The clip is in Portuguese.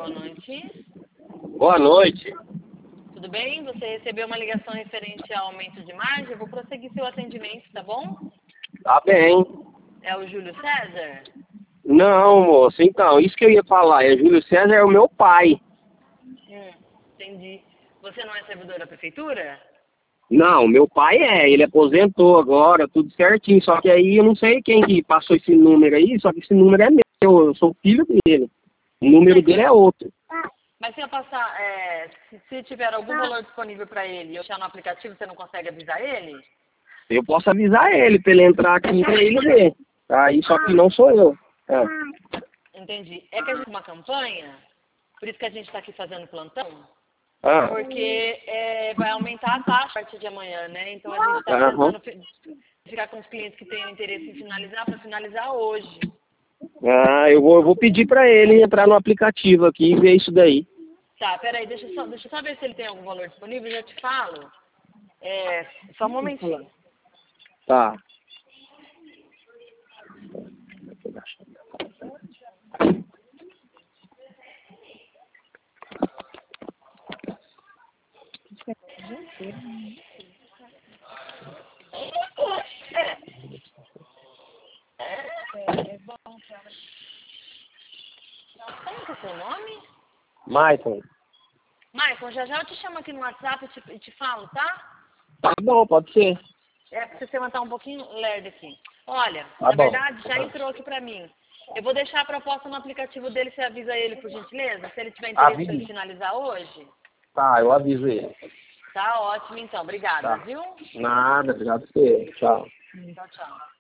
boa noite. Boa noite. Tudo bem? Você recebeu uma ligação referente ao aumento de margem? Eu vou prosseguir seu atendimento, tá bom? Tá bem. É o Júlio César? Não, moço, então, isso que eu ia falar. Júlio César é o meu pai. Entendi. Você não é servidor da prefeitura? Não, meu pai ele aposentou agora, tudo certinho. Só que aí eu não sei quem que passou esse número aí, só que esse número é meu, eu sou filho dele. O número dele é outro. Mas se eu passar, se tiver algum valor disponível para ele e eu achar no aplicativo, você não consegue avisar ele? Eu posso avisar ele pra ele entrar aqui pra ele ver. Aí só que não sou eu. É. Entendi. É que a gente tem uma campanha, por isso que a gente está aqui fazendo plantão, Ah, porque vai aumentar a taxa a partir de amanhã, né? Então a gente está tentando ficar com os clientes que têm interesse em finalizar, para finalizar hoje. eu vou pedir pra ele entrar no aplicativo aqui e ver isso daí. Tá, peraí, deixa eu só ver se ele tem algum valor disponível, já te falo. Só um momentinho. Tá. Como que é o seu nome? Maicon. Maicon, já já eu te chamo aqui no WhatsApp e te falo, tá? Tá bom, pode ser. Pra você levantar um pouquinho lerdo aqui. Olha, Tá na bom. verdade já entrou aqui pra mim. Eu vou deixar a proposta no aplicativo dele, você avisa ele, por gentileza? Se ele tiver interesse pra ele finalizar hoje? Tá, eu aviso ele. Tá ótimo então, obrigada, Tá. viu? Nada, obrigado por você. Tchau. Tchau, tchau.